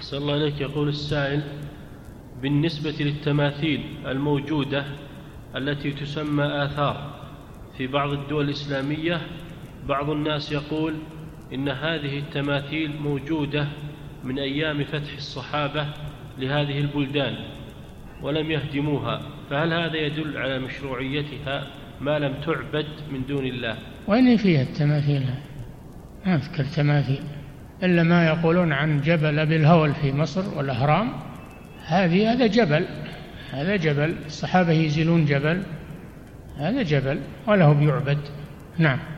أحسن الله إليك. يقول السائل: بالنسبة للتماثيل الموجودة التي تسمى آثار في بعض الدول الإسلامية، بعض الناس يقول إن هذه التماثيل موجودة من أيام فتح الصحابة لهذه البلدان ولم يهدموها، فهل هذا يدل على مشروعيتها ما لم تعبد من دون الله؟ وين فيها التماثيل؟ ما أذكر تماثيل إلا ما يقولون عن جبل أبي الهول في مصر والأهرام. هذا جبل الصحابة يزيلون جبل، هذا جبل وله بيعبد. نعم.